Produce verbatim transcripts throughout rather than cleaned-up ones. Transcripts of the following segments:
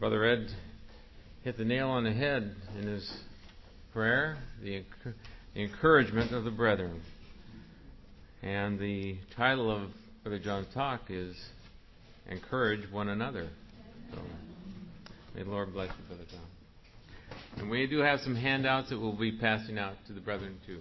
Brother Ed hit the nail on the head in his prayer, the, the encouragement of the brethren. And the title of Brother John's talk is Encourage One Another. So, may the Lord bless you, Brother John. And we do have some handouts that we'll be passing out to the brethren too.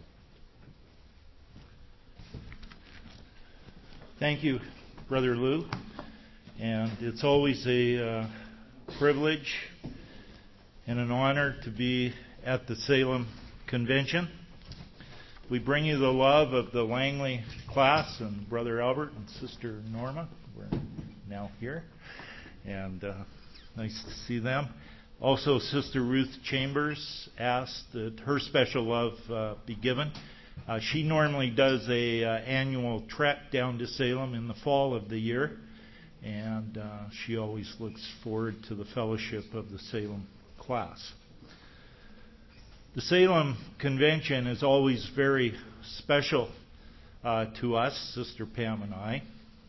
Thank you, Brother Lou. And it's always a uh, privilege and an honor to be at the Salem Convention. We bring you the love of the Langley class and Brother Albert and Sister Norma. We're now here. And uh, nice to see them. Also, Sister Ruth Chambers asked that her special love uh, be given. Uh, she normally does a uh, annual trek down to Salem in the fall of the year, and uh, she always looks forward to the fellowship of the Salem class. The Salem Convention is always very special uh, to us, Sister Pam and I.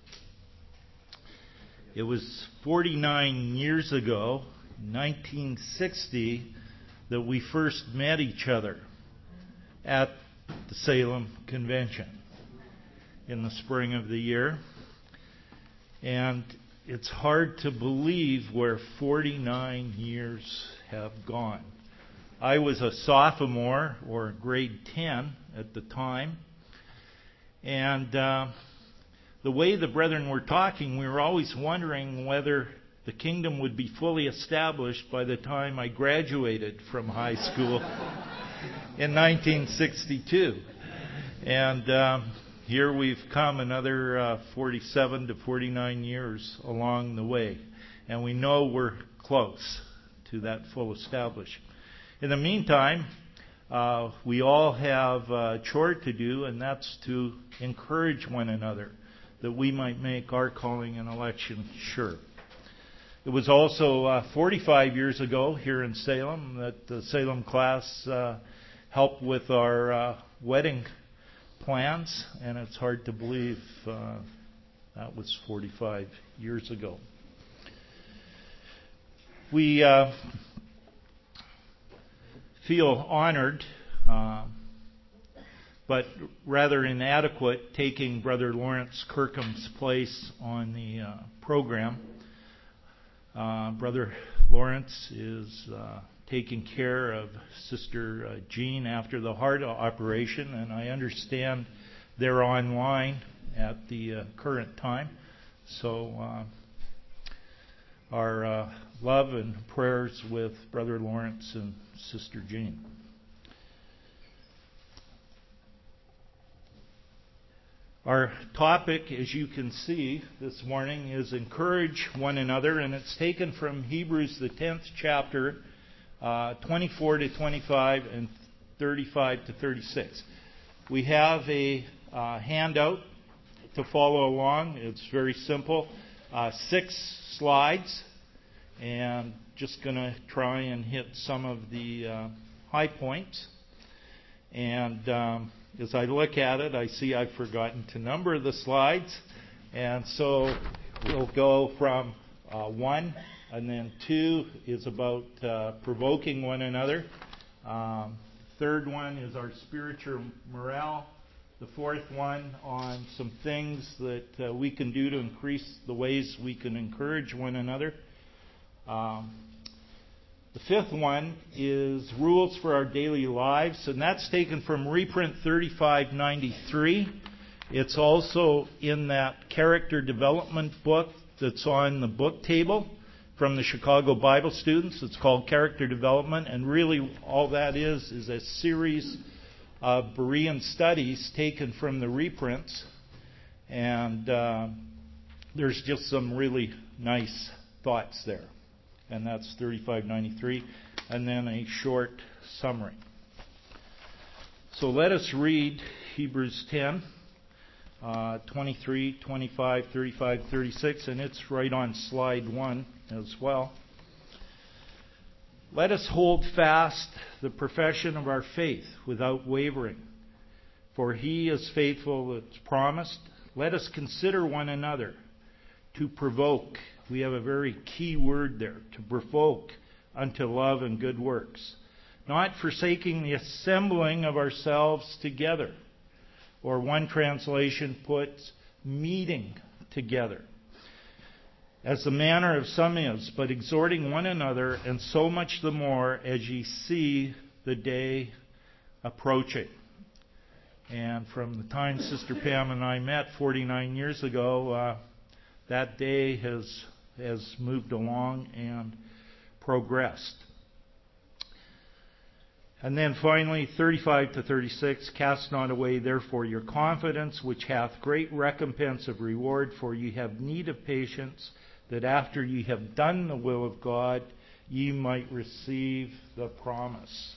It was forty-nine years ago, nineteen sixty, that we first met each other at the Salem Convention in the spring of the year. And it's hard to believe where forty-nine years have gone. I was a sophomore or grade ten at the time. And uh, the way the brethren were talking, we were always wondering whether the kingdom would be fully established by the time I graduated from high school in nineteen sixty-two. And um, here we've come another uh, forty-seven to forty-nine years along the way. And we know we're close to that full establishment. In the meantime, uh, we all have a chore to do, and that's to encourage one another, that we might make our calling and election sure. It was also uh, forty-five years ago here in Salem that the Salem class uh, helped with our uh, wedding plans, and it's hard to believe uh, that was forty-five years ago. We uh, feel honored, uh, but rather inadequate, taking Brother Lawrence Kirkham's place on the uh, program. Uh, Brother Lawrence is uh, taking care of Sister uh, Jean after the heart operation, and I understand they're online at the uh, current time. So uh, our uh, love and prayers with Brother Lawrence and Sister Jean. Our topic, as you can see this morning, is encourage one another, and it's taken from Hebrews, the tenth chapter, uh, twenty-four to twenty-five and thirty-five to thirty-six. We have a uh, handout to follow along. It's very simple. Uh, six slides, and just going to try and hit some of the uh, high points. And um, as I look at it, I see I've forgotten to number the slides. And so we'll go from uh, one, and then two is about uh, provoking one another. Um, third one is our spiritual morale. The fourth one on some things that uh, we can do to increase the ways we can encourage one another. Um, the fifth one is rules for our daily lives, and that's taken from reprint thirty-five ninety-three. It's also in that character development book that's on the book table from the Chicago Bible students. It's called Character Development, and really all that is is a series of Berean studies taken from the reprints, and uh, there's just some really nice thoughts there. And that's thirty-five ninety-three, and then a short summary. So let us read Hebrews ten, uh, twenty-three, twenty-five, thirty-five, thirty-six, and it's right on slide one as well. Let us hold fast the profession of our faith without wavering, for he is faithful that's promised. Let us consider one another to provoke We have a very key word there, to provoke unto love and good works. Not forsaking the assembling of ourselves together. Or one translation puts, meeting together. As the manner of some is, but exhorting one another, and so much the more as ye see the day approaching. And from the time Sister Pam and I met forty-nine years ago, uh, that day has has moved along and progressed. And then finally, thirty-five to thirty-six, cast not away therefore your confidence, which hath great recompense of reward, for ye have need of patience, that after ye have done the will of God, ye might receive the promise.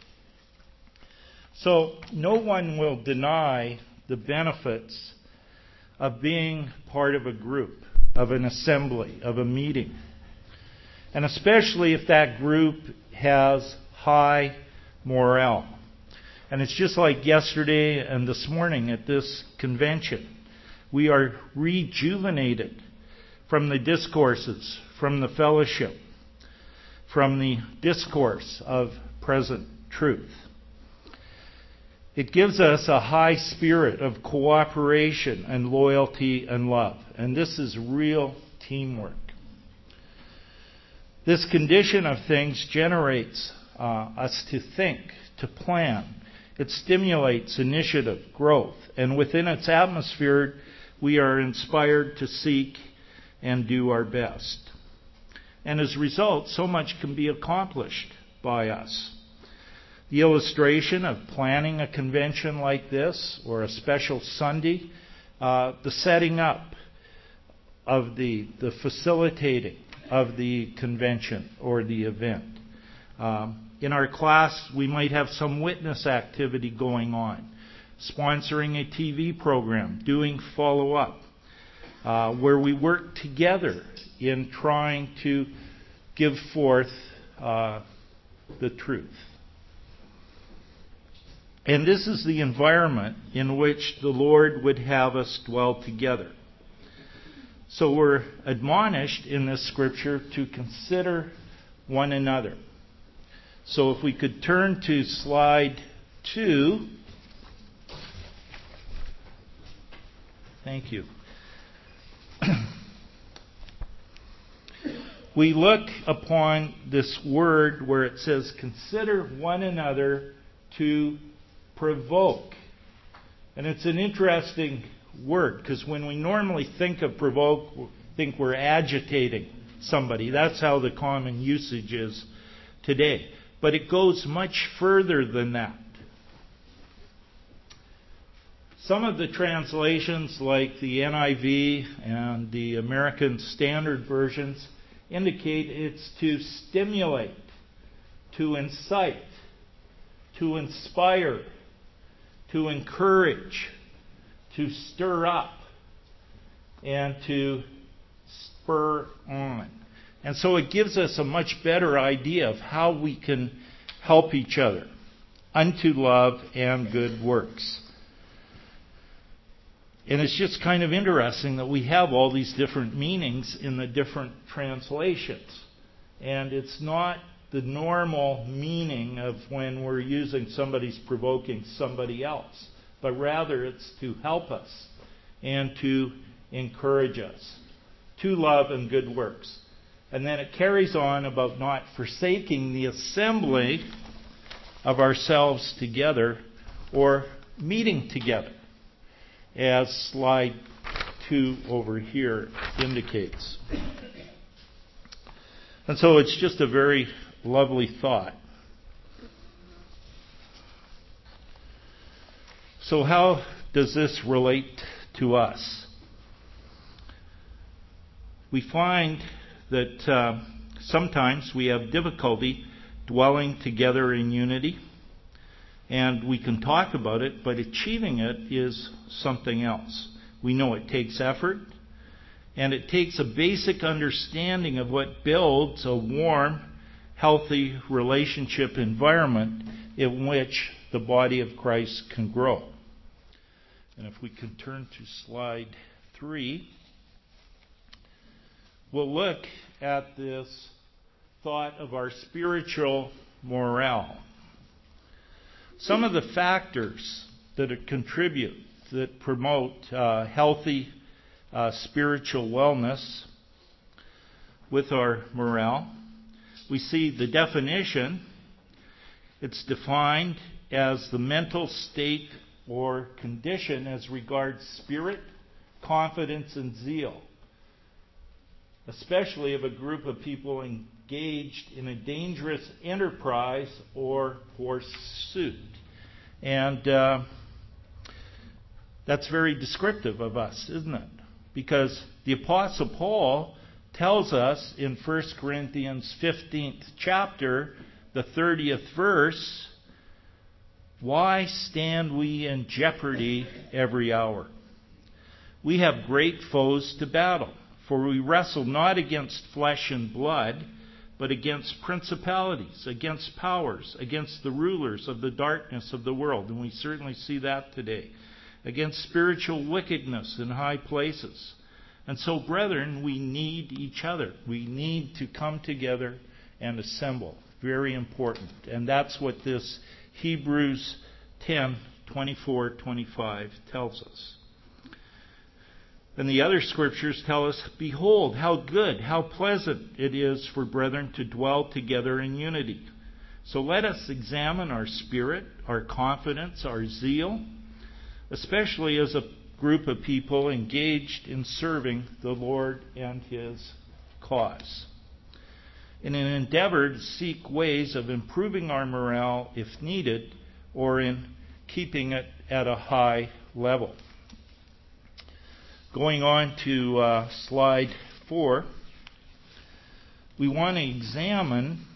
So, no one will deny the benefits of being part of a group, of an assembly, of a meeting. And especially if that group has high morale. And it's just like yesterday and this morning at this convention. We are rejuvenated from the discourses, from the fellowship, from the discourse of present truth. It gives us a high spirit of cooperation and loyalty and love. And this is real teamwork. This condition of things generates uh, us to think, to plan. It stimulates initiative, growth. And within its atmosphere, we are inspired to seek and do our best. And as a result, so much can be accomplished by us. The illustration of planning a convention like this, or a special Sunday, uh, the setting up of the, the facilitating of the convention or the event. Um, in our class, we might have some witness activity going on, sponsoring a T V program, doing follow-up, uh, where we work together in trying to give forth uh, the truth. And this is the environment in which the Lord would have us dwell together. So we're admonished in this scripture to consider one another. So if we could turn to slide two. Thank you. We look upon this word where it says, consider one another to provoke. And it's an interesting word, because when we normally think of provoke, we think we're agitating somebody. That's how the common usage is today. But it goes much further than that. Some of the translations, like the N I V and the American Standard Versions, indicate it's to stimulate, to incite, to inspire, to encourage, to stir up, and to spur on. And so it gives us a much better idea of how we can help each other unto love and good works. And it's just kind of interesting that we have all these different meanings in the different translations. And it's not the normal meaning of when we're using somebody's provoking somebody else, but rather it's to help us and to encourage us to love and good works. And then it carries on about not forsaking the assembly of ourselves together or meeting together, as slide two over here indicates. And so it's just a very lovely thought. So how does this relate to us? We find that uh, sometimes we have difficulty dwelling together in unity, and we can talk about it, but achieving it is something else. We know it takes effort, and it takes a basic understanding of what builds a warm, healthy relationship environment in which the body of Christ can grow. And if we can turn to slide three, we'll look at this thought of our spiritual morale. Some of the factors that contribute, that promote uh, healthy uh, spiritual wellness with our morale. We see the definition. It's defined as the mental state or condition as regards spirit, confidence, and zeal, especially of a group of people engaged in a dangerous enterprise or pursuit. And uh, that's very descriptive of us, isn't it? Because the Apostle Paul tells us in First Corinthians fifteenth chapter, the thirtieth verse, why stand we in jeopardy every hour? We have great foes to battle, for we wrestle not against flesh and blood, but against principalities, against powers, against the rulers of the darkness of the world. And we certainly see that today. Against spiritual wickedness in high places. And so, brethren, we need each other. We need to come together and assemble. Very important. And that's what this Hebrews ten, twenty-four, twenty-five tells us. And the other scriptures tell us, behold, how good, how pleasant it is for brethren to dwell together in unity. So let us examine our spirit, our confidence, our zeal, especially as a group of people engaged in serving the Lord and His cause, in an endeavor to seek ways of improving our morale if needed, or in keeping it at a high level. Going on to uh, slide four, we want to examine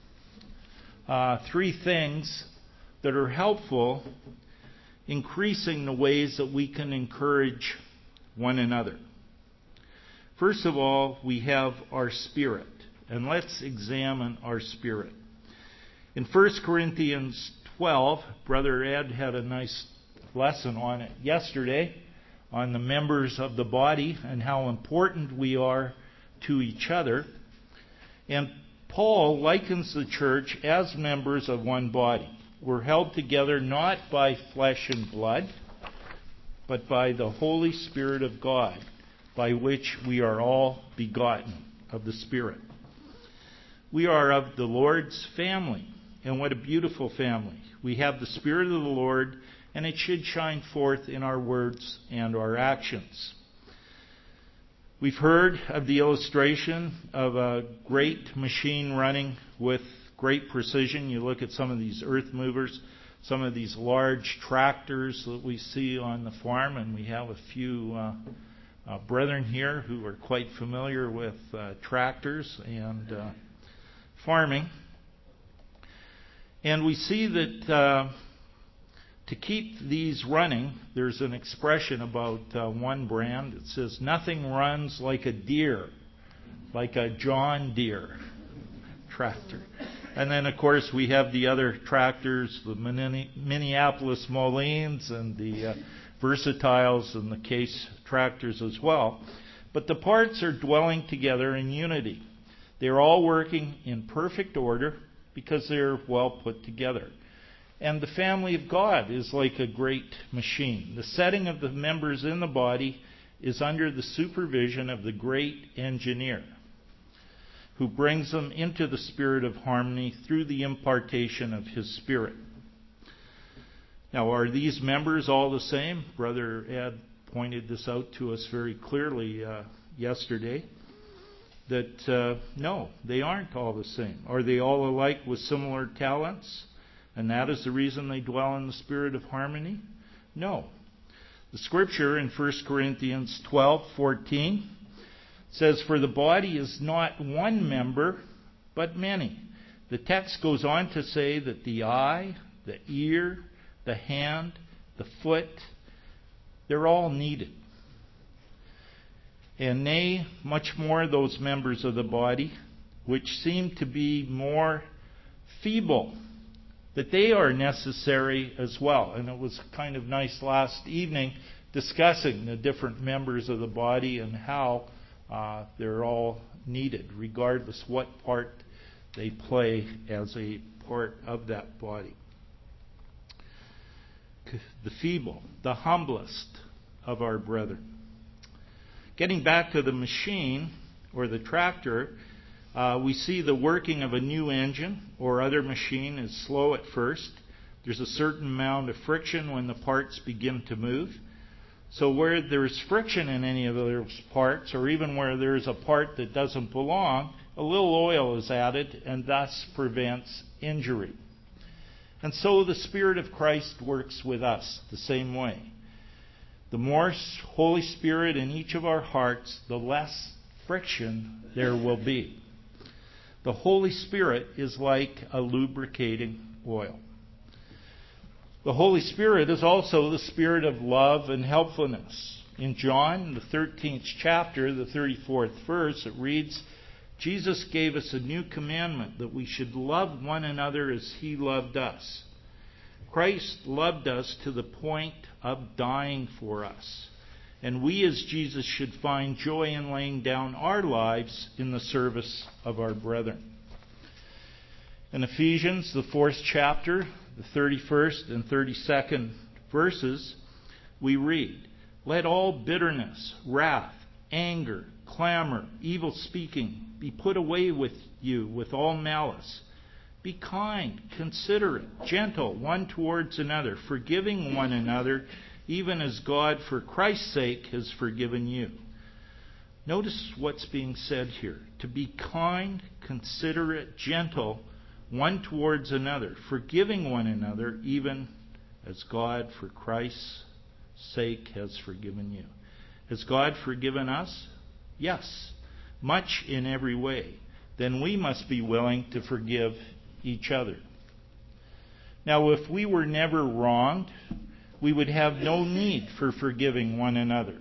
uh, three things that are helpful increasing the ways that we can encourage one another. First of all, we have our spirit, and let's examine our spirit. In First Corinthians twelve, Brother Ed had a nice lesson on it yesterday, on the members of the body and how important we are to each other. And Paul likens the church as members of one body. We're held together not by flesh and blood, but by the Holy Spirit of God, by which we are all begotten of the Spirit. We are of the Lord's family, and what a beautiful family. We have the Spirit of the Lord, and it should shine forth in our words and our actions. We've heard of the illustration of a great machine running with great precision. You look at some of these earth movers, some of these large tractors that we see on the farm, and we have a few uh, uh, brethren here who are quite familiar with uh, tractors and uh, farming. And we see that uh, to keep these running, there's an expression about uh, one brand. It says, nothing runs like a deer, like a John Deere tractor. And then, of course, we have the other tractors, the Minneapolis Molines and the uh, Versatiles and the Case tractors as well. But the parts are dwelling together in unity. They're all working in perfect order because they're well put together. And the family of God is like a great machine. The setting of the members in the body is under the supervision of the great engineer, who brings them into the spirit of harmony through the impartation of His Spirit. Now, are these members all the same? Brother Ed pointed this out to us very clearly uh, yesterday, that uh, no, they aren't all the same. Are they all alike with similar talents? And that is the reason they dwell in the spirit of harmony? No. The scripture in First Corinthians twelve fourteen says, for the body is not one member, but many. The text goes on to say that the eye, the ear, the hand, the foot, they're all needed. And nay, much more those members of the body, which seem to be more feeble, that they are necessary as well. And it was kind of nice last evening discussing the different members of the body and how Uh, they're all needed, regardless what part they play as a part of that body. The feeble, the humblest of our brethren. Getting back to the machine or the tractor, uh, we see the working of a new engine or other machine is slow at first. There's a certain amount of friction when the parts begin to move. So where there's friction in any of those parts, or even where there's a part that doesn't belong, a little oil is added and thus prevents injury. And so the Spirit of Christ works with us the same way. The more Holy Spirit in each of our hearts, the less friction there will be. The Holy Spirit is like a lubricating oil. The Holy Spirit is also the Spirit of love and helpfulness. In John, the thirteenth chapter, the thirty-fourth verse, it reads, Jesus gave us a new commandment, that we should love one another as He loved us. Christ loved us to the point of dying for us. And we as Jesus should find joy in laying down our lives in the service of our brethren. In Ephesians, the fourth chapter, the thirty-first and thirty-second verses, we read, Let all bitterness, wrath, anger, clamor, evil speaking be put away with you with all malice. Be kind, considerate, gentle one towards another, forgiving one another, even as God for Christ's sake has forgiven you. Notice what's being said here. To be kind, considerate, gentle one towards another, forgiving one another, even as God for Christ's sake has forgiven you. Has God forgiven us? Yes, much in every way. Then we must be willing to forgive each other. Now, if we were never wronged, we would have no need for forgiving one another.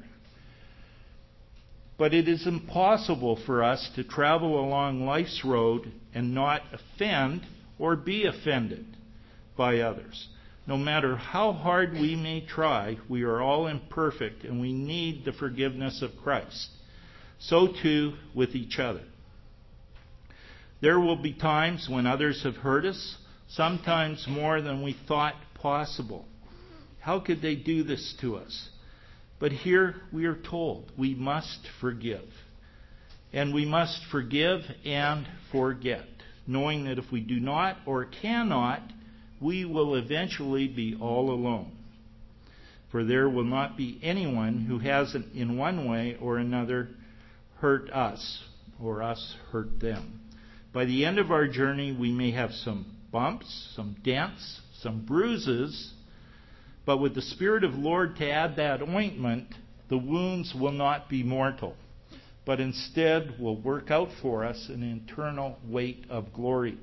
But it is impossible for us to travel along life's road and not offend or be offended by others. No matter how hard we may try, we are all imperfect and we need the forgiveness of Christ. So too with each other. There will be times when others have hurt us, sometimes more than we thought possible. How could they do this to us? But here we are told we must forgive. And we must forgive and forget, knowing that if we do not or cannot, we will eventually be all alone. For there will not be anyone who hasn't in one way or another hurt us or us hurt them. By the end of our journey, we may have some bumps, some dents, some bruises, but with the Spirit of the Lord to add that ointment, the wounds will not be mortal, but instead will work out for us an eternal weight of glory.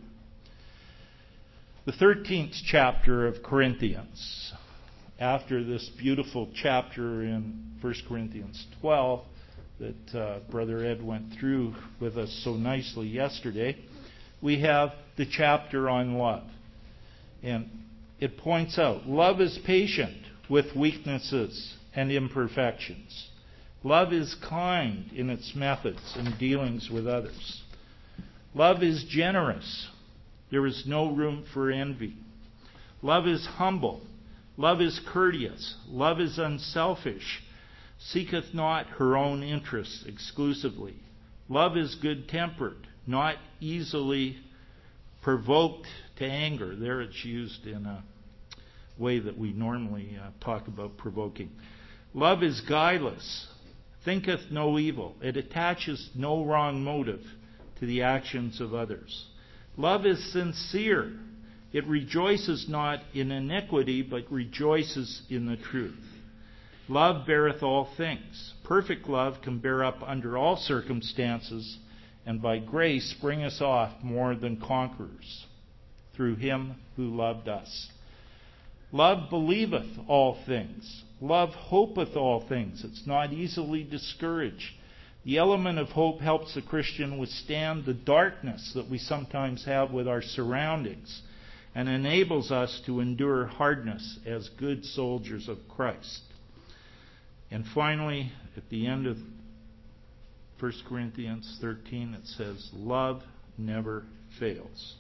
The thirteenth chapter of Corinthians, after this beautiful chapter in First Corinthians twelve that uh, Brother Ed went through with us so nicely yesterday, we have the chapter on love. And it points out, love is patient with weaknesses and imperfections. Love is kind in its methods and dealings with others. Love is generous. There is no room for envy. Love is humble. Love is courteous. Love is unselfish. Seeketh not her own interests exclusively. Love is good-tempered, not easily provoked to anger. There it's used in a way that we normally uh, talk about provoking. Love is guileless, thinketh no evil. It attaches no wrong motive to the actions of others. Love is sincere. It rejoices not in iniquity, but rejoices in the truth. Love beareth all things. Perfect love can bear up under all circumstances, and by grace bring us off more than conquerors, through Him who loved us. Love believeth all things. Love hopeth all things. It's not easily discouraged. The element of hope helps the Christian withstand the darkness that we sometimes have with our surroundings, and enables us to endure hardness as good soldiers of Christ. And finally, at the end of First Corinthians thirteen, it says, love never fails.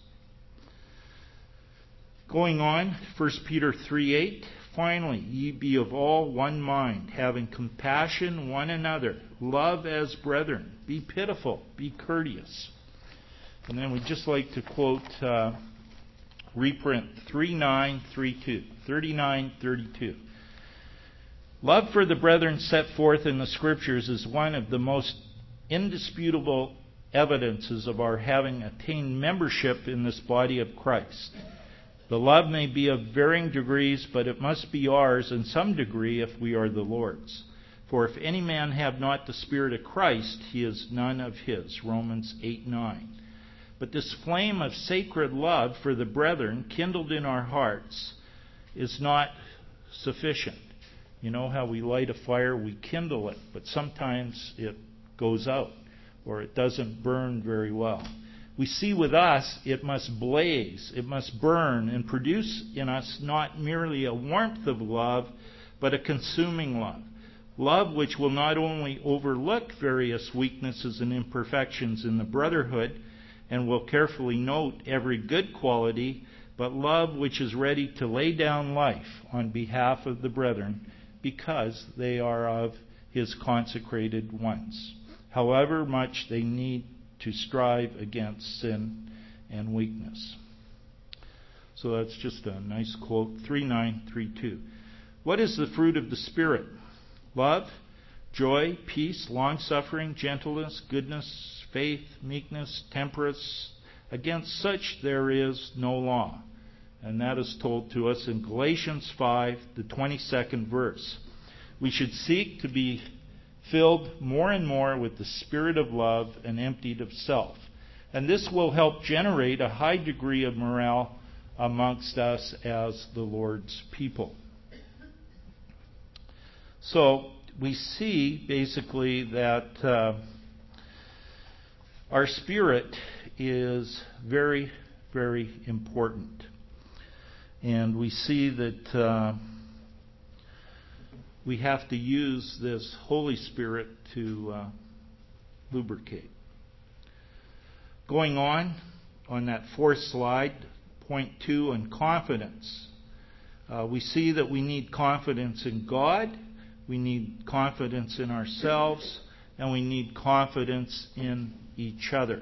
Going on, First Peter three eight, finally, ye be of all one mind, having compassion one another, love as brethren, be pitiful, be courteous. And then we'd just like to quote uh, reprint thirty-nine thirty-two, thirty-nine thirty-two. Love for the brethren set forth in the Scriptures is one of the most indisputable evidences of our having attained membership in this body of Christ. The love may be of varying degrees, but it must be ours in some degree if we are the Lord's. For if any man have not the Spirit of Christ, he is none of his. Romans eight nine. But this flame of sacred love for the brethren kindled in our hearts is not sufficient. You know how we light a fire, we kindle it, but sometimes it goes out or it doesn't burn very well. We see with us, it must blaze, it must burn and produce in us not merely a warmth of love, but a consuming love. Love which will not only overlook various weaknesses and imperfections in the brotherhood, and will carefully note every good quality, but love which is ready to lay down life on behalf of the brethren, because they are of His consecrated ones, however much they need to strive against sin and weakness. So that's just a nice quote, thirty-nine thirty-two. What is the fruit of the Spirit? Love, joy, peace, long-suffering, gentleness, goodness, faith, meekness, temperance. Against such there is no law. And that is told to us in Galatians five, the twenty-second verse. We should seek to be filled more and more with the Spirit of love and emptied of self. And this will help generate a high degree of morale amongst us as the Lord's people. So we see basically that uh, our spirit is very, very important. And we see that uh, we have to use this Holy Spirit to uh, lubricate. Going on, on that fourth slide, point two, on confidence. Uh, we see that we need confidence in God, we need confidence in ourselves, and we need confidence in each other.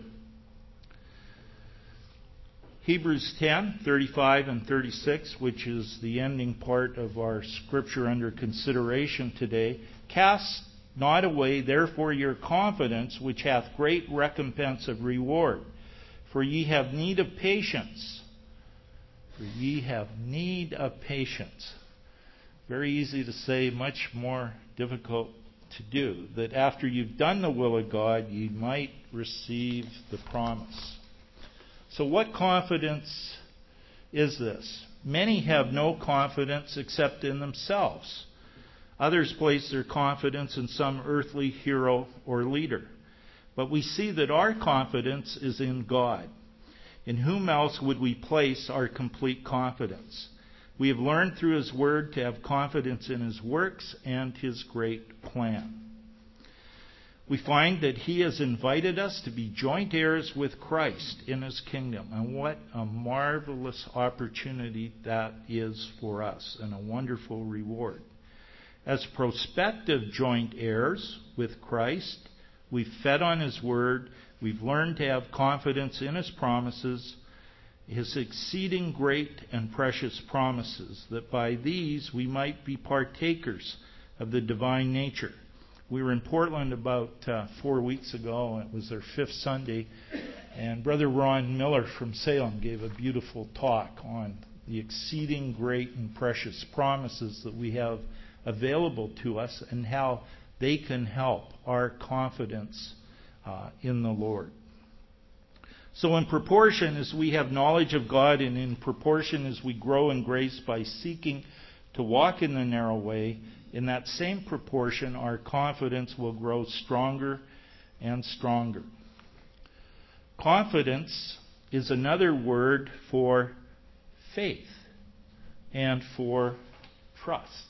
Hebrews ten, thirty-five and thirty-six, which is the ending part of our scripture under consideration today. Cast not away therefore your confidence, which hath great recompense of reward. For ye have need of patience. For ye have need of patience. Very easy to say, much more difficult to do. That after you've done the will of God, ye might receive the promise. So what confidence is this? Many have no confidence except in themselves. Others place their confidence in some earthly hero or leader. But we see that our confidence is in God. In whom else would we place our complete confidence? We have learned through His Word to have confidence in His works and His great plan. We find that He has invited us to be joint heirs with Christ in His kingdom. And what a marvelous opportunity that is for us, and a wonderful reward. As prospective joint heirs with Christ, we've fed on His Word, we've learned to have confidence in His promises, His exceeding great and precious promises, that by these we might be partakers of the divine nature. We were in Portland about uh, four weeks ago. It was their fifth Sunday. And Brother Ron Miller from Salem gave a beautiful talk on the exceeding great and precious promises that we have available to us and how they can help our confidence uh, in the Lord. So in proportion as we have knowledge of God, and in proportion as we grow in grace by seeking to walk in the narrow way, in that same proportion, our confidence will grow stronger and stronger. Confidence is another word for faith and for trust.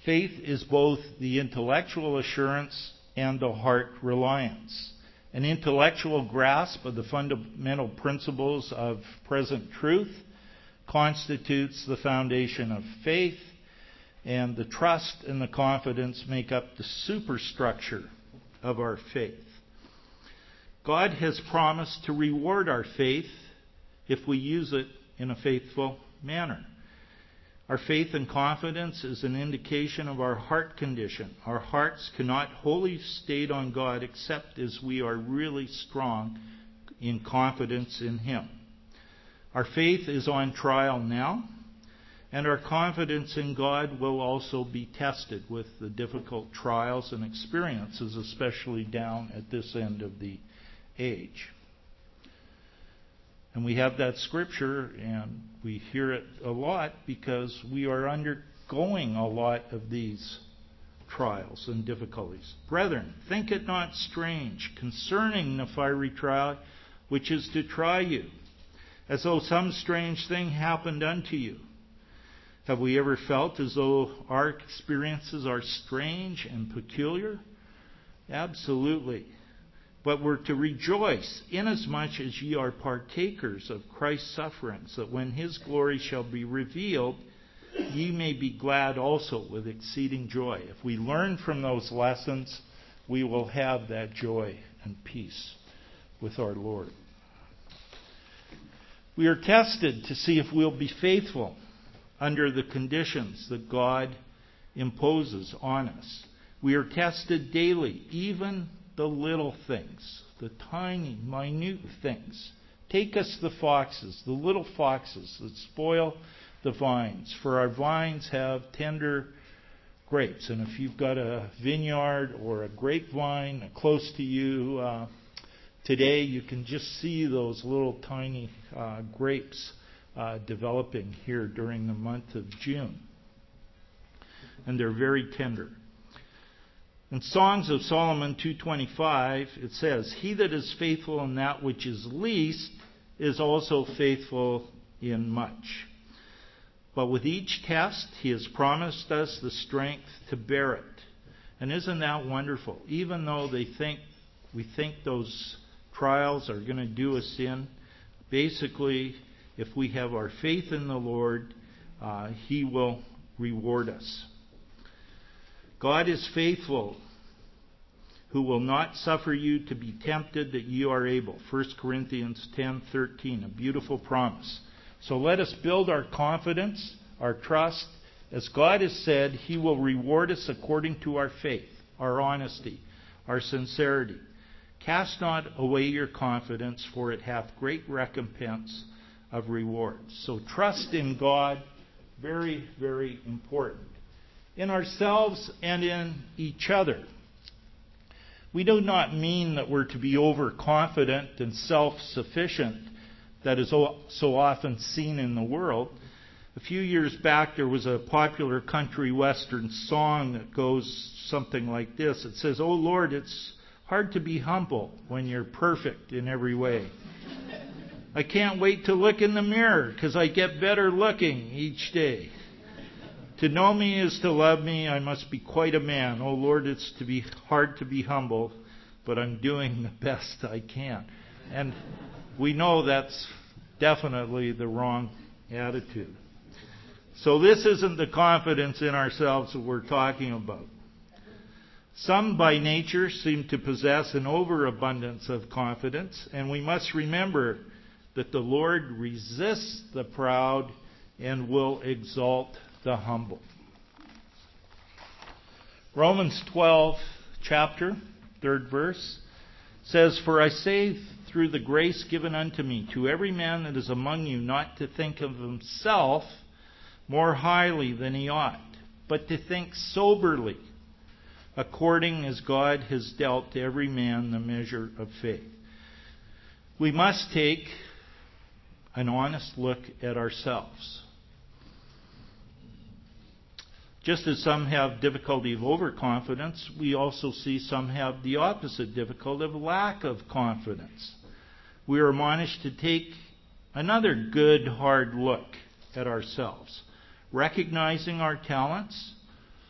Faith is both the intellectual assurance and the heart reliance. An intellectual grasp of the fundamental principles of present truth constitutes the foundation of faith, and the trust and the confidence make up the superstructure of our faith. God has promised to reward our faith if we use it in a faithful manner. Our faith and confidence is an indication of our heart condition. Our hearts cannot wholly stayed on God except as we are really strong in confidence in Him. Our faith is on trial now, and our confidence in God will also be tested with the difficult trials and experiences, especially down at this end of the age. And we have that scripture, and we hear it a lot because we are undergoing a lot of these trials and difficulties. Brethren, think it not strange concerning the fiery trial which is to try you, as though some strange thing happened unto you. Have we ever felt as though our experiences are strange and peculiar? Absolutely. But we're to rejoice, inasmuch as ye are partakers of Christ's sufferings, that when His glory shall be revealed, ye may be glad also with exceeding joy. If we learn from those lessons, we will have that joy and peace with our Lord. We are tested to see if we'll be faithful under the conditions that God imposes on us. We are tested daily, even the little things, the tiny, minute things. Take us the foxes, the little foxes that spoil the vines. For our vines have tender grapes. And if you've got a vineyard or a grapevine close to you, uh, today you can just see those little tiny uh, grapes uh, developing here during the month of June. And they're very tender. In Songs of Solomon two twenty-five, it says, He that is faithful in that which is least is also faithful in much. But with each test, He has promised us the strength to bear it. And isn't that wonderful? Even though they think we think those trials are going to do us in, basically, if we have our faith in the Lord, uh, He will reward us. God is faithful, who will not suffer you to be tempted that you are able. First Corinthians ten thirteen, a beautiful promise. So let us build our confidence, our trust. As God has said, He will reward us according to our faith, our honesty, our sincerity. Cast not away your confidence, for it hath great recompense of reward. So trust in God, very, very important. In ourselves and in each other. We do not mean that we're to be overconfident and self-sufficient that is so often seen in the world. A few years back there was a popular country western song that goes something like this. It says, "Oh Lord, it's hard to be humble when you're perfect in every way. I can't wait to look in the mirror because I get better looking each day. To know me is to love me. I must be quite a man. Oh Lord, it's to be hard to be humble, but I'm doing the best I can." And we know that's definitely the wrong attitude. So this isn't the confidence in ourselves that we're talking about. Some by nature seem to possess an overabundance of confidence, and we must remember that the Lord resists the proud and will exalt the humble. Romans twelve, chapter, third verse, says, "For I say through the grace given unto me, to every man that is among you, not to think of himself more highly than he ought, but to think soberly, according as God has dealt to every man the measure of faith." We must take an honest look at ourselves. Just as some have difficulty of overconfidence, we also see some have the opposite difficulty of lack of confidence. We are admonished to take another good, hard look at ourselves, recognizing our talents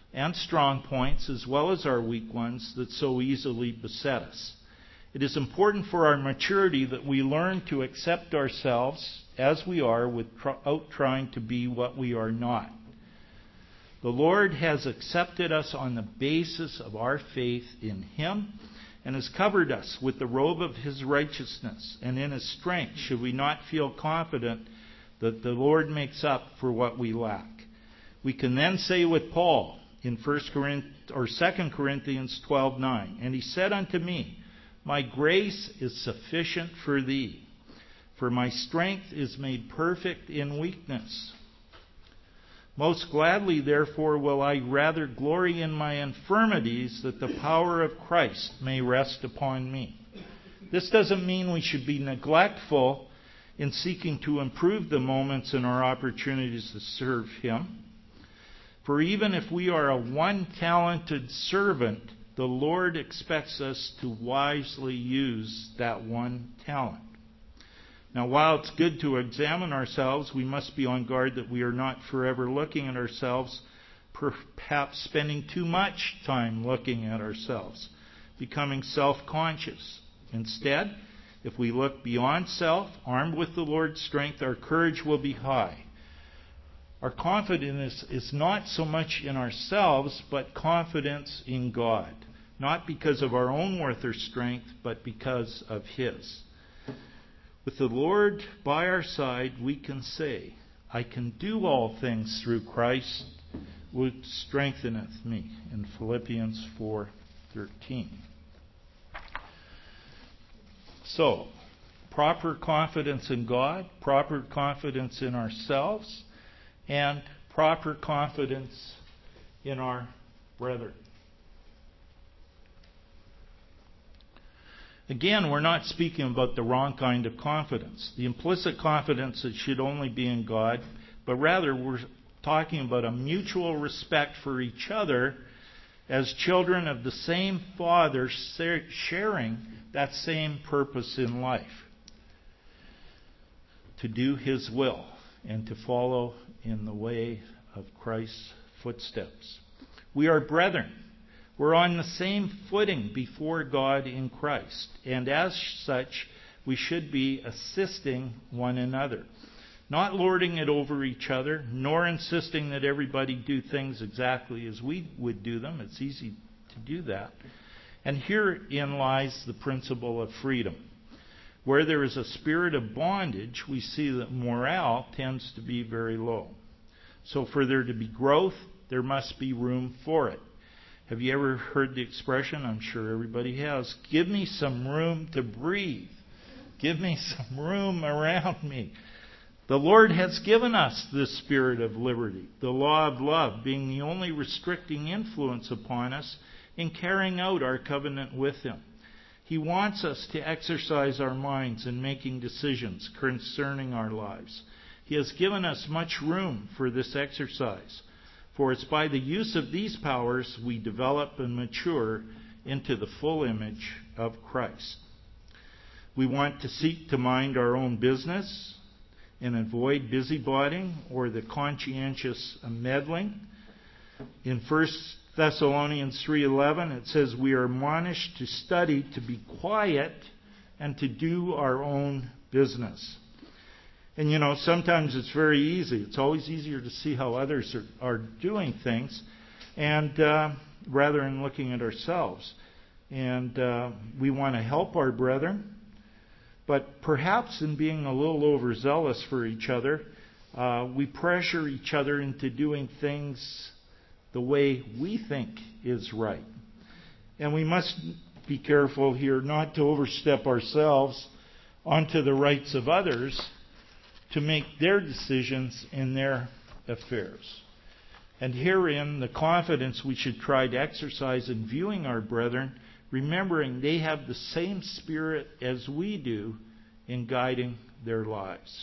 and strong points, as well as our weak ones that so easily beset us. It is important for our maturity that we learn to accept ourselves as we are without trying to be what we are not. The Lord has accepted us on the basis of our faith in Him and has covered us with the robe of His righteousness. And in His strength should we not feel confident that the Lord makes up for what we lack. We can then say with Paul in First Corinthians or Second Corinthians twelve nine, "And He said unto me, My grace is sufficient for thee, for my strength is made perfect in weakness. Most gladly, therefore, will I rather glory in my infirmities, that the power of Christ may rest upon me." This doesn't mean we should be neglectful in seeking to improve the moments and our opportunities to serve Him. For even if we are a one-talented servant, the Lord expects us to wisely use that one talent. Now, while it's good to examine ourselves, we must be on guard that we are not forever looking at ourselves, perhaps spending too much time looking at ourselves, becoming self-conscious. Instead, if we look beyond self, armed with the Lord's strength, our courage will be high. Our confidence is not so much in ourselves, but confidence in God. Not because of our own worth or strength, but because of His. With the Lord by our side, we can say, "I can do all things through Christ, which strengtheneth me," in Philippians four thirteen. So, proper confidence in God, proper confidence in ourselves, and proper confidence in our brethren. Again, we're not speaking about the wrong kind of confidence, the implicit confidence that should only be in God, but rather we're talking about a mutual respect for each other as children of the same Father, sharing that same purpose in life, to do His will and to follow in the way of Christ's footsteps. We are brethren. We're on the same footing before God in Christ, and as such, we should be assisting one another, not lording it over each other, nor insisting that everybody do things exactly as we would do them. It's easy to do that. And herein lies the principle of freedom. Where there is a spirit of bondage, we see that morale tends to be very low. So for there to be growth, there must be room for it. Have you ever heard the expression? I'm sure everybody has. Give me some room to breathe. Give me some room around me. The Lord has given us this spirit of liberty, the law of love being the only restricting influence upon us in carrying out our covenant with Him. He wants us to exercise our minds in making decisions concerning our lives. He has given us much room for this exercise. For it's by the use of these powers we develop and mature into the full image of Christ. We want to seek to mind our own business and avoid busybodying or the conscientious meddling. In First Thessalonians three eleven it says, "We are admonished to study to be quiet and to do our own business." And, you know, sometimes it's very easy. It's always easier to see how others are, are doing things, and uh, rather than looking at ourselves. And uh, we want to help our brethren, but perhaps in being a little overzealous for each other, uh, we pressure each other into doing things the way we think is right. And we must be careful here not to overstep ourselves onto the rights of others to make their decisions in their affairs. And herein, the confidence we should try to exercise in viewing our brethren, remembering they have the same spirit as we do in guiding their lives.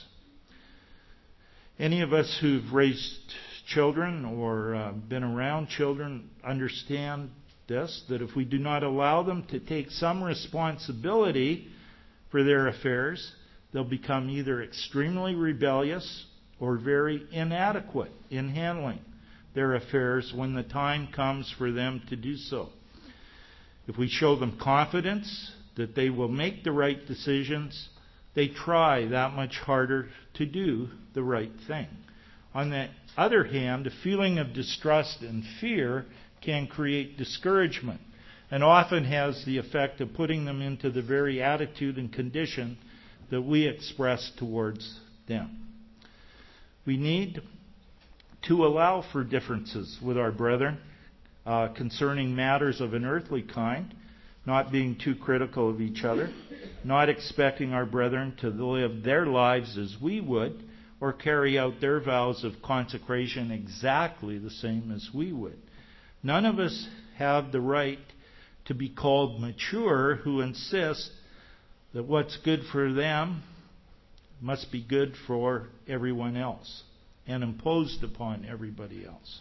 Any of us who've raised children or uh, been around children understand this, that if we do not allow them to take some responsibility for their affairs, they'll become either extremely rebellious or very inadequate in handling their affairs when the time comes for them to do so. If we show them confidence that they will make the right decisions, they try that much harder to do the right thing. On the other hand, a feeling of distrust and fear can create discouragement and often has the effect of putting them into the very attitude and condition that we express towards them. We need to allow for differences with our brethren uh, concerning matters of an earthly kind, not being too critical of each other, not expecting our brethren to live their lives as we would, or carry out their vows of consecration exactly the same as we would. None of us have the right to be called mature who insist that what's good for them must be good for everyone else and imposed upon everybody else.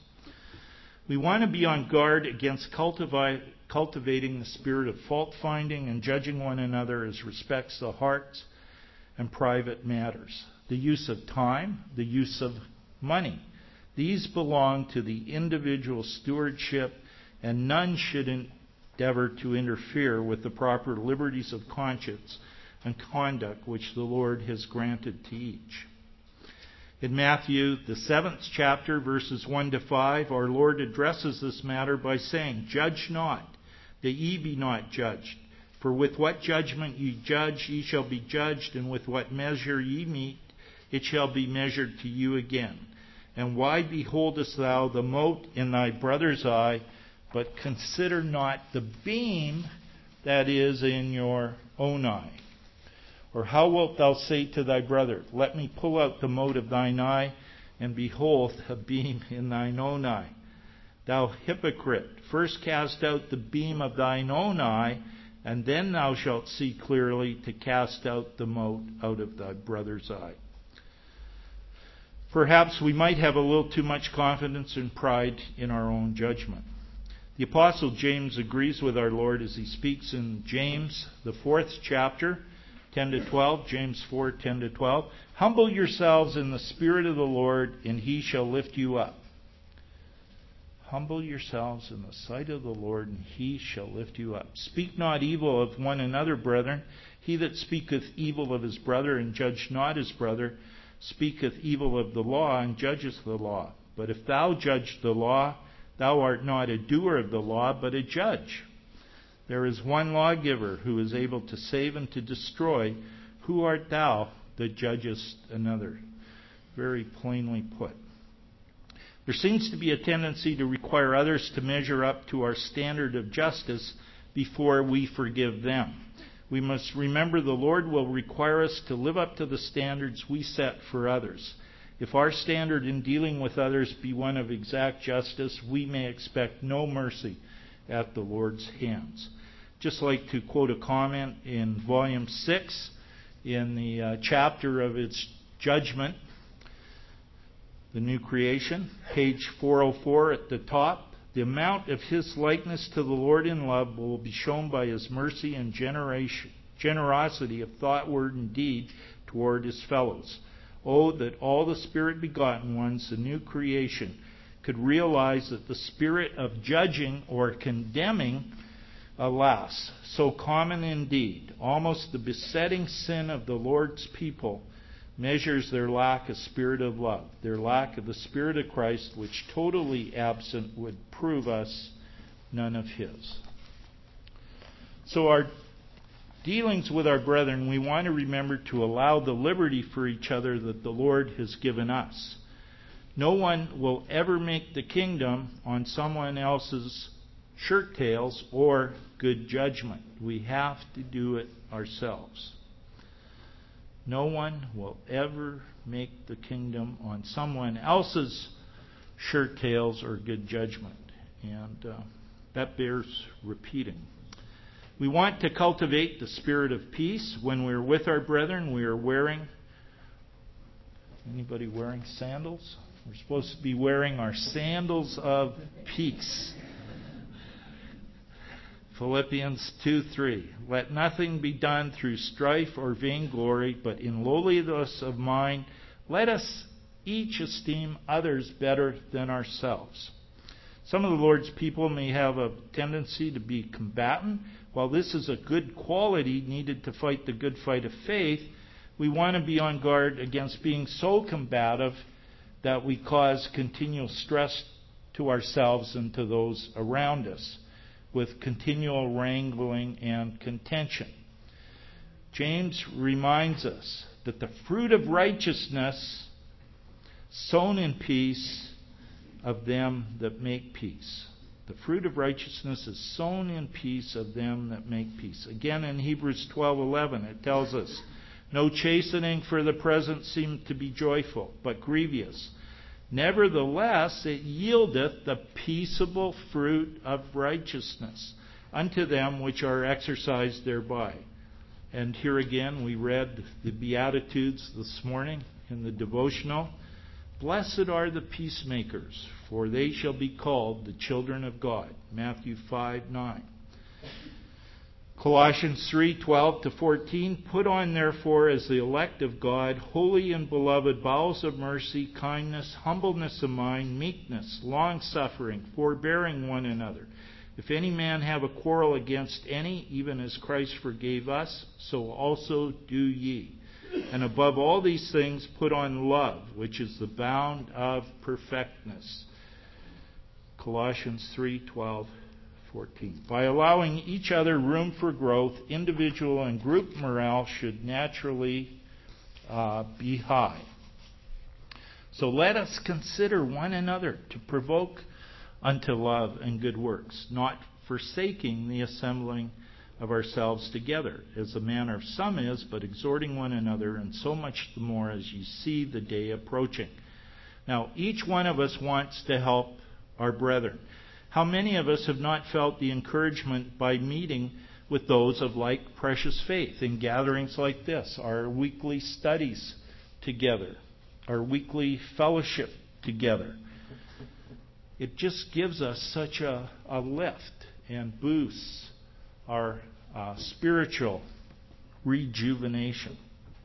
We want to be on guard against cultivi- cultivating the spirit of fault-finding and judging one another as respects the hearts and private matters. The use of time, the use of money. These belong to the individual stewardship, and none should endeavor to interfere with the proper liberties of conscience and conduct which the Lord has granted to each. In Matthew, the seventh chapter, verses one to five, our Lord addresses this matter by saying, "Judge not, that ye be not judged. For with what judgment ye judge, ye shall be judged, and with what measure ye mete, it shall be measured to you again. And why beholdest thou the mote in thy brother's eye, but consider not the beam that is in your own eye? Or how wilt thou say to thy brother, Let me pull out the mote of thine eye, and behold, a beam in thine own eye? Thou hypocrite, first cast out the beam of thine own eye, and then thou shalt see clearly to cast out the mote out of thy brother's eye." Perhaps we might have a little too much confidence and pride in our own judgment. The Apostle James agrees with our Lord as he speaks in James, the fourth chapter, ten to twelve, James four, ten to twelve. "Humble yourselves in the Spirit of the Lord, and he shall lift you up." Humble yourselves in the sight of the Lord, and he shall lift you up. "Speak not evil of one another, brethren. He that speaketh evil of his brother and judge not his brother, speaketh evil of the law and judgeth the law. But if thou judge the law, thou art not a doer of the law, but a judge. There is one lawgiver who is able to save and to destroy. Who art thou that judgest another?" Very plainly put. There seems to be a tendency to require others to measure up to our standard of justice before we forgive them. We must remember the Lord will require us to live up to the standards we set for others. If our standard in dealing with others be one of exact justice, we may expect no mercy at the Lord's hands. Just like to quote a comment in volume six, in the uh, chapter of its judgment, the new creation, page four oh four at the top. "The amount of his likeness to the Lord in love will be shown by his mercy and generation, generosity of thought, word, and deed toward his fellows. Oh, that all the Spirit-begotten ones, the new creation, could realize that the spirit of judging or condemning, alas, so common indeed, almost the besetting sin of the Lord's people, measures their lack of spirit of love, their lack of the Spirit of Christ, which totally absent would prove us none of his." So our dealings with our brethren, we want to remember to allow the liberty for each other that the Lord has given us. No one will ever make the kingdom on someone else's shirt tails or good judgment. We have to do it ourselves. No one will ever make the kingdom on someone else's shirt tails or good judgment. And uh, that bears repeating. We want to cultivate the spirit of peace. When we're with our brethren, we are wearing... Anybody wearing sandals? We're supposed to be wearing our sandals of peace. Philippians two three. "Let nothing be done through strife or vainglory, but in lowliness of mind, let us each esteem others better than ourselves. Some of the Lord's people may have a tendency to be combatant. While this is a good quality needed to fight the good fight of faith, we want to be on guard against being so combative that we cause continual stress to ourselves and to those around us with continual wrangling and contention. James reminds us that the fruit of righteousness sown in peace of them that make peace. The fruit of righteousness is sown in peace of them that make peace. Again, in Hebrews twelve eleven, it tells us, no chastening for the present seemeth to be joyful, but grievous. Nevertheless, it yieldeth the peaceable fruit of righteousness unto them which are exercised thereby. And here again, we read the Beatitudes this morning in the devotional. Blessed are the peacemakers, for they shall be called the children of God. Matthew five nine. Colossians three twelve to fourteen. Put on therefore as the elect of God, holy and beloved, bowels of mercy, kindness, humbleness of mind, meekness, long-suffering, forbearing one another. If any man have a quarrel against any, even as Christ forgave us, so also do ye. And above all these things put on love, which is the bond of perfectness. Colossians three twelve. fourteen. By allowing each other room for growth, individual and group morale should naturally uh, be high. So let us consider one another to provoke unto love and good works, not forsaking the assembling of ourselves together, as the manner of some is, but exhorting one another, and so much the more as ye see the day approaching. Now, each one of us wants to help our brethren. How many of us have not felt the encouragement by meeting with those of like precious faith in gatherings like this, our weekly studies together, our weekly fellowship together? It just gives us such a, a lift and boosts our uh, spiritual rejuvenation.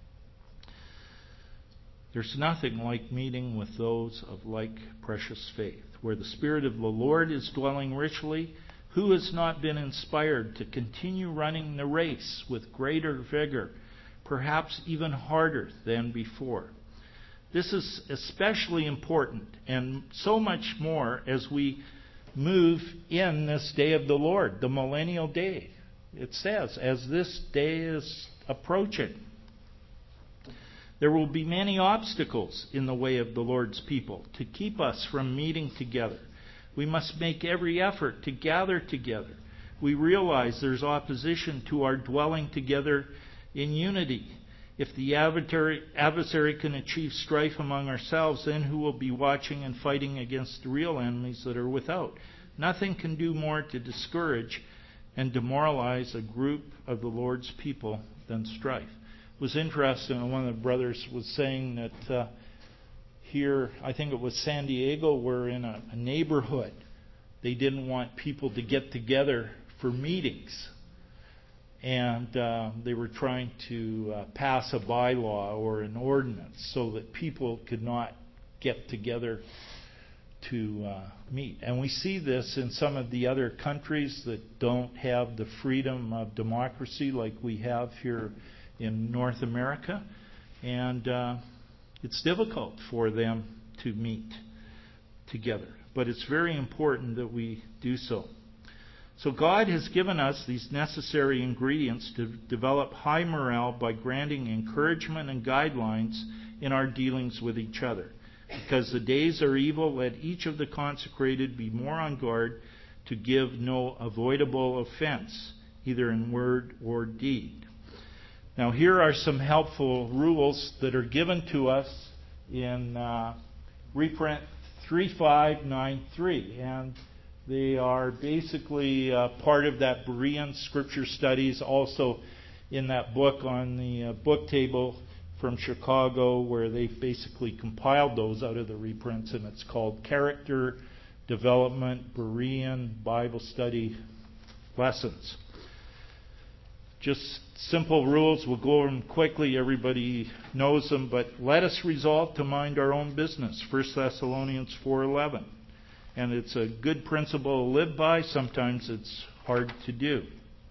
There's nothing like meeting with those of like precious faith, where the Spirit of the Lord is dwelling richly. Who has not been inspired to continue running the race with greater vigor, perhaps even harder than before? This is especially important, and so much more as we move in this day of the Lord, the millennial day. It says, as this day is approaching, there will be many obstacles in the way of the Lord's people to keep us from meeting together. We must make every effort to gather together. We realize there's opposition to our dwelling together in unity. If the adversary, adversary can achieve strife among ourselves, then who will be watching and fighting against the real enemies that are without? Nothing can do more to discourage and demoralize a group of the Lord's people than strife. It was interesting, one of the brothers was saying that uh, here, I think it was San Diego, we're in a, a neighborhood. They didn't want people to get together for meetings. And uh, they were trying to uh, pass a bylaw or an ordinance so that people could not get together to uh, meet. And we see this in some of the other countries that don't have the freedom of democracy like we have here in North America. And uh, it's difficult for them to meet together. But it's very important that we do so. So God has given us these necessary ingredients to develop high morale by granting encouragement and guidelines in our dealings with each other. Because the days are evil, let each of the consecrated be more on guard to give no avoidable offense, either in word or deed. Now here are some helpful rules that are given to us in uh, reprint three five nine three. And they are basically uh, part of that Berean Scripture Studies, also in that book on the uh, book table from Chicago, where they basically compiled those out of the reprints, and it's called Character Development Berean Bible Study Lessons. Just simple rules. We'll go over them quickly. Everybody knows them. But let us resolve to mind our own business. First Thessalonians four eleven. And it's a good principle to live by. Sometimes it's hard to do.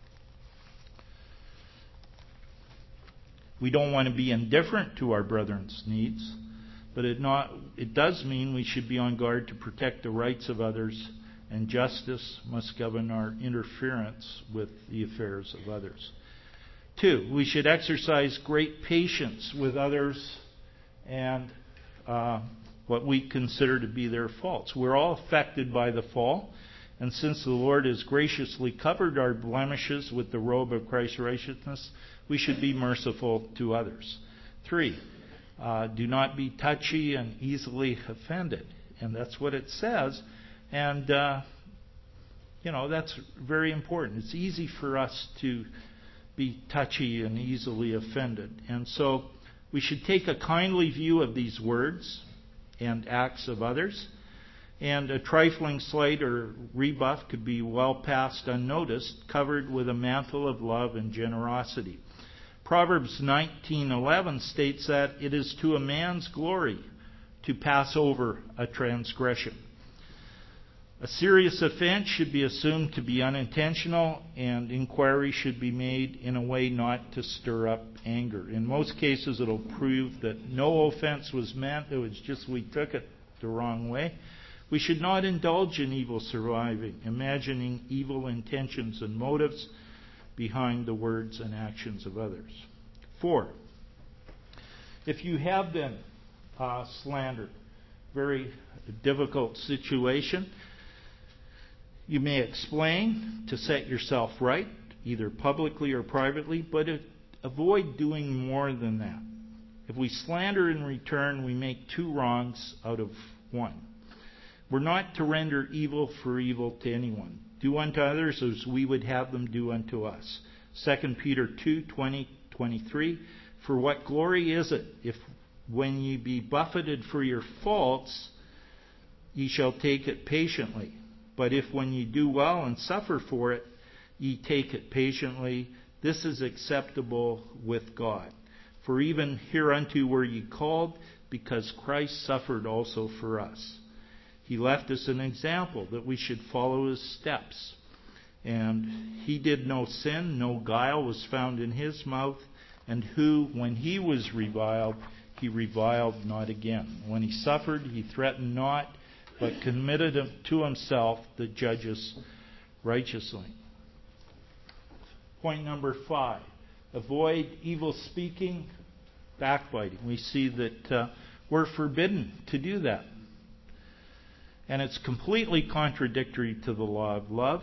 We don't want to be indifferent to our brethren's needs, but it not it does mean we should be on guard to protect the rights of others, and justice must govern our interference with the affairs of others. Two, we should exercise great patience with others and uh, what we consider to be their faults. We're all affected by the fall, and since the Lord has graciously covered our blemishes with the robe of Christ's righteousness, we should be merciful to others. Three, uh, do not be touchy and easily offended. And that's what it says. And, uh, you know, that's very important. It's easy for us to be touchy and easily offended. And so we should take a kindly view of these words and acts of others. And a trifling slight or rebuff could be well passed unnoticed, covered with a mantle of love and generosity. Proverbs nineteen eleven states that it is to a man's glory to pass over a transgression. A serious offense should be assumed to be unintentional, and inquiry should be made in a way not to stir up anger. In most cases, it'll prove that no offense was meant. It was just we took it the wrong way. We should not indulge in evil surviving, imagining evil intentions and motives behind the words and actions of others. Four, if you have been uh, slandered, very difficult situation, you may explain to set yourself right, either publicly or privately, but it, avoid doing more than that. If we slander in return, we make two wrongs out of one. We're not to render evil for evil to anyone. Do unto others as we would have them do unto us. Second Peter two twenty to twenty-three. For what glory is it if when ye be buffeted for your faults, ye shall take it patiently? But if when ye do well and suffer for it, ye take it patiently, this is acceptable with God. For even hereunto were ye called, because Christ suffered also for us. He left us an example that we should follow his steps. And he did no sin, no guile was found in his mouth, and who, when he was reviled, he reviled not again. When he suffered, he threatened not, but committed to himself that judges righteously. Point number five. Avoid evil speaking, backbiting. We see that uh, we're forbidden to do that. And it's completely contradictory to the law of love.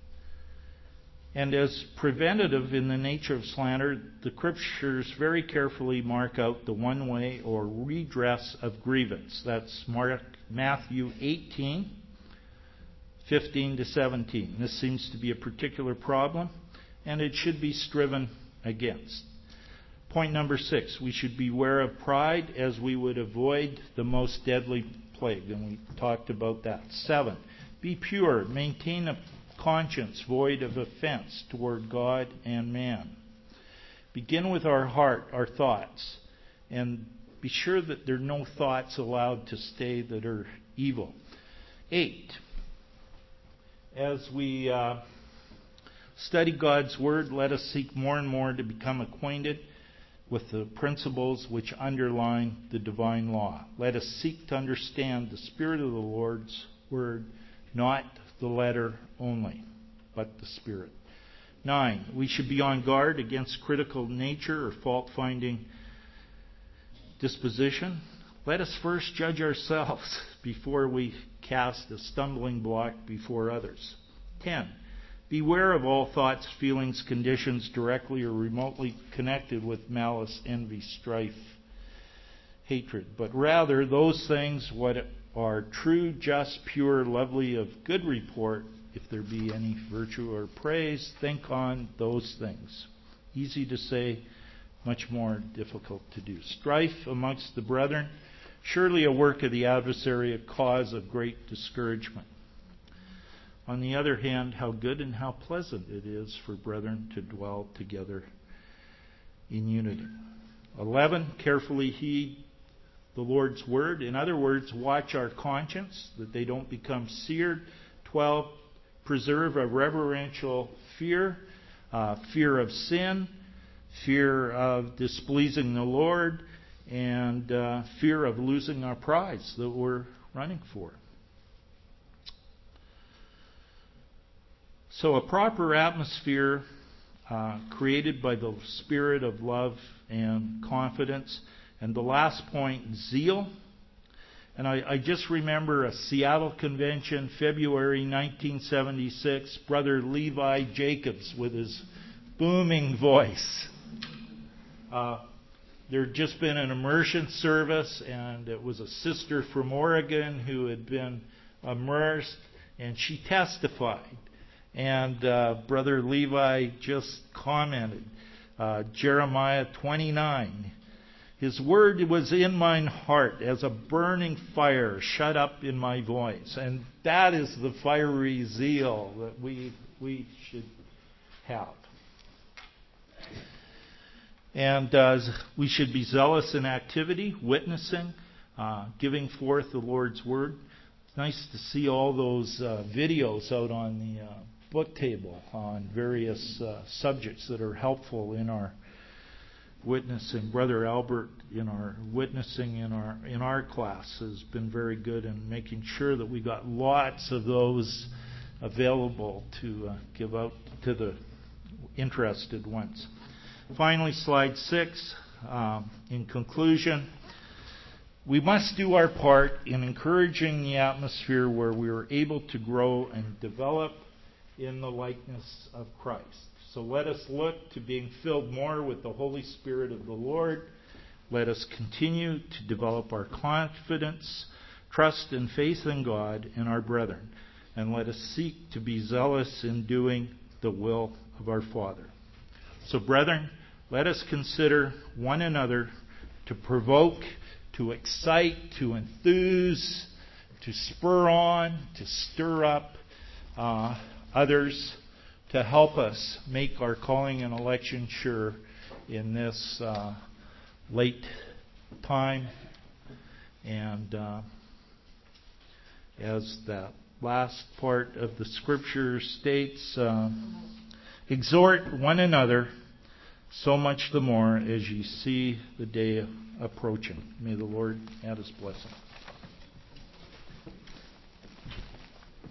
And as preventative in the nature of slander, the Scriptures very carefully mark out the one way or redress of grievance. That's Mark, Matthew eighteen, fifteen to seventeen. This seems to be a particular problem, and it should be striven against. Point number six, we should beware of pride as we would avoid the most deadly plague, and we talked about that. Seven, be pure, maintain a conscience void of offense toward God and man. Begin with our heart, our thoughts, and be sure that there are no thoughts allowed to stay that are evil. Eight, as we uh, study God's Word, let us seek more and more to become acquainted with the principles which underline the divine law. Let us seek to understand the Spirit of the Lord's Word, not the letter only, but the Spirit. Nine, we should be on guard against critical nature or fault-finding disposition. Let us first judge ourselves before we cast a stumbling block before others. Ten, beware of all thoughts, feelings, conditions directly or remotely connected with malice, envy, strife, hatred, but rather those things what are true, just, pure, lovely, of good report. If there be any virtue or praise, think on those things. Easy to say, much more difficult to do. Strife amongst the brethren, surely a work of the adversary, a cause of great discouragement. On the other hand, how good and how pleasant it is for brethren to dwell together in unity. eleven, carefully heed the Lord's word. In other words, watch our conscience, that they don't become seared. twelve, preserve a reverential fear, uh, fear of sin, fear of displeasing the Lord, and uh, fear of losing our prize that we're running for. So a proper atmosphere uh, created by the spirit of love and confidence. And the last point, zeal. And I, I just remember a Seattle convention, February nineteen seventy-six, Brother Levi Jacobs with his booming voice. Uh, there had just been an immersion service, and it was a sister from Oregon who had been immersed, and she testified. And uh, Brother Levi just commented, uh, Jeremiah twenty-nine, His word was in mine heart as a burning fire shut up in my voice. And that is the fiery zeal that we we should have. And uh, we should be zealous in activity, witnessing, uh, giving forth the Lord's word. It's nice to see all those uh, videos out on the uh, book table on various uh, subjects that are helpful in our witnessing. Brother Albert in our witnessing in our in our class has been very good in making sure that we got lots of those available to uh, give out to the interested ones. Finally, slide six. Um, in conclusion, we must do our part in encouraging the atmosphere where we are able to grow and develop in the likeness of Christ. So let us look to being filled more with the Holy Spirit of the Lord. Let us continue to develop our confidence, trust, and faith in God and our brethren. And let us seek to be zealous in doing the will of our Father. So, brethren, let us consider one another to provoke, to excite, to enthuse, to spur on, to stir up uh, others, to help us make our calling and election sure in this uh, late time. And uh, as that last part of the scripture states, uh, exhort one another so much the more as ye see the day approaching. May the Lord add his blessing.